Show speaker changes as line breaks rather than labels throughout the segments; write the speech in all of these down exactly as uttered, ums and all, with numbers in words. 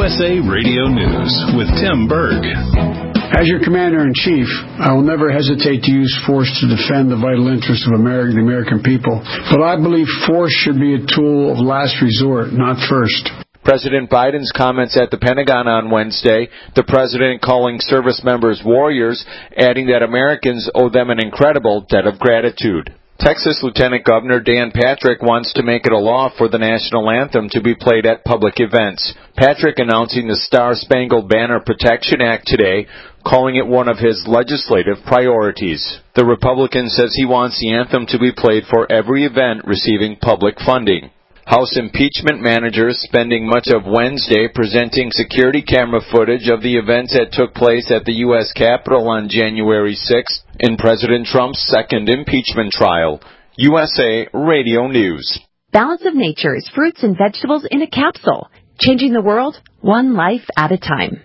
S A Radio News with Tim Berg.
As your Commander-in-Chief, I will never hesitate to use force to defend the vital interests of America, the American people. But I believe force should be a tool of last resort, not first.
President Biden's comments at the Pentagon on Wednesday, the president calling service members warriors, adding that Americans owe them an incredible debt of gratitude. Texas Lieutenant Governor Dan Patrick wants to make it a law for the national anthem to be played at public events. Patrick announcing the Star-Spangled Banner Protection Act today, calling it one of his legislative priorities. The Republican says he wants the anthem to be played for every event receiving public funding. House impeachment managers spending much of Wednesday presenting security camera footage of the events that took place at the U S Capitol on January sixth in President Trump's second impeachment trial. U S A Radio News.
Balance of Nature is fruits and vegetables in a capsule, changing the world one life at a time.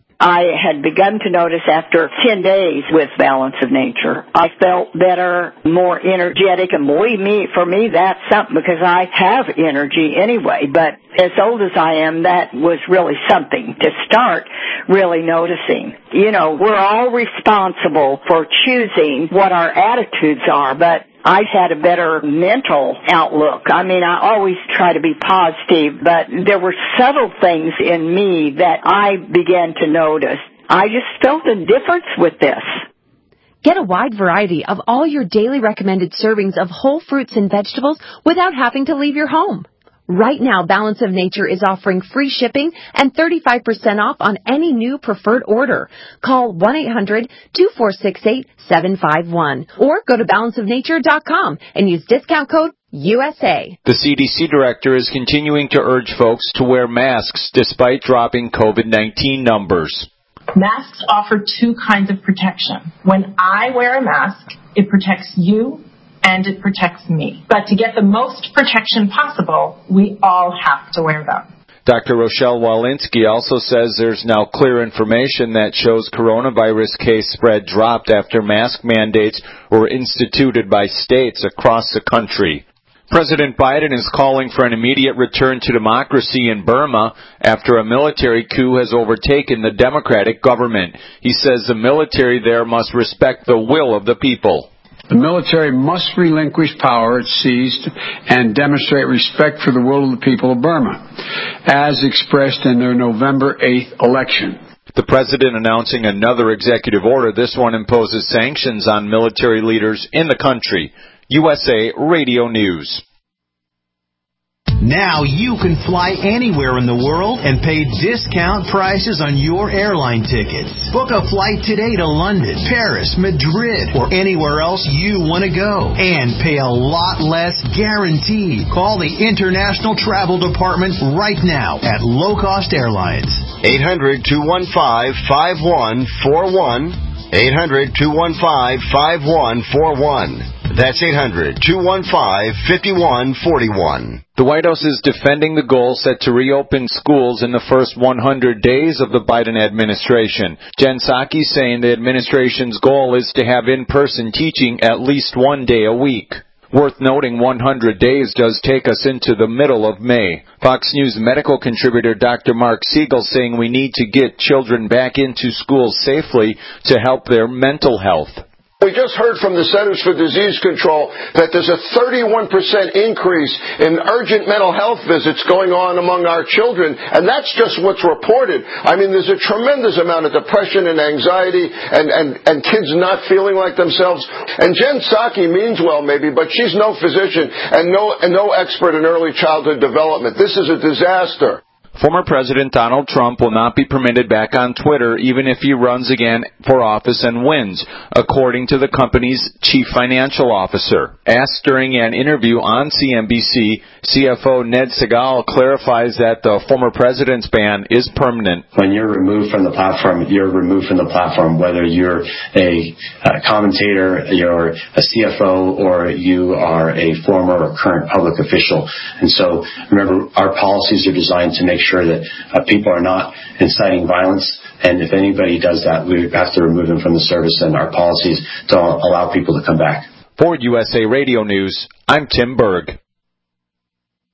I had begun to notice after ten days with Balance of Nature, I felt better, more energetic, and believe me, for me, that's something because I have energy anyway. But as old as I am, that was really something to start really noticing. You know, we're all responsible for choosing what our attitudes are, but I had a better mental outlook. I mean, I always try to be positive, but there were subtle things in me that I began to notice. I just felt a difference with this.
Get a wide variety of all your daily recommended servings of whole fruits and vegetables without having to leave your home. Right now, Balance of Nature is offering free shipping and thirty-five percent off on any new preferred order. Call one eight hundred two four six eight seven five one or go to balance of nature dot com and use discount code U S A.
The C D C director is continuing to urge folks to wear masks despite dropping COVID nineteen numbers.
Masks offer two kinds of protection. When I wear a mask, it protects you and it protects me. But to get the most protection possible, we all have to wear them.
Doctor Rochelle Walensky also says there's now clear information that shows coronavirus case spread dropped after mask mandates were instituted by states across the country. President Biden is calling for an immediate return to democracy in Burma after a military coup has overtaken the democratic government. He says the military there must respect the will of the people.
The military must relinquish power it seized and demonstrate respect for the will of the people of Burma, as expressed in their November eighth election.
The president announcing another executive order. This one imposes sanctions on military leaders in the country. U S A Radio News.
Now you can fly anywhere in the world and pay discount prices on your airline tickets. Book a flight today to London, Paris, Madrid, or anywhere else you want to go. And pay a lot less guaranteed. Call the International Travel Department right now at Low Cost Airlines.
eight hundred two one five five one four one. eight hundred two one five five one four one. That's eight hundred two one five five one four one.
The White House is defending the goal set to reopen schools in the first one hundred days of the Biden administration. Jen Psaki saying the administration's goal is to have in-person teaching at least one day a week. Worth noting, one hundred days does take us into the middle of May. Fox News medical contributor Doctor Mark Siegel saying we need to get children back into schools safely to help their mental health.
We just heard from the Centers for Disease Control that there's a thirty-one percent increase in urgent mental health visits going on among our children, and that's just what's reported. I mean, there's a tremendous amount of depression and anxiety and, and, and kids not feeling like themselves. And Jen Psaki means well, maybe, but she's no physician and no, and no expert in early childhood development. This is a disaster.
Former President Donald Trump will not be permitted back on Twitter even if he runs again for office and wins, according to the company's chief financial officer. Asked during an interview on C N B C, C F O Ned Segal clarifies that the former president's ban is permanent.
When you're removed from the platform, you're removed from the platform, whether you're a, a commentator, you're a C F O, or you are a former or current public official. And so, remember, our policies are designed to make sure that uh, people are not inciting violence, and if anybody does that, we have to remove them from the service, and our policies don't allow people to come back.
For U S A Radio News, I'm Tim Berg.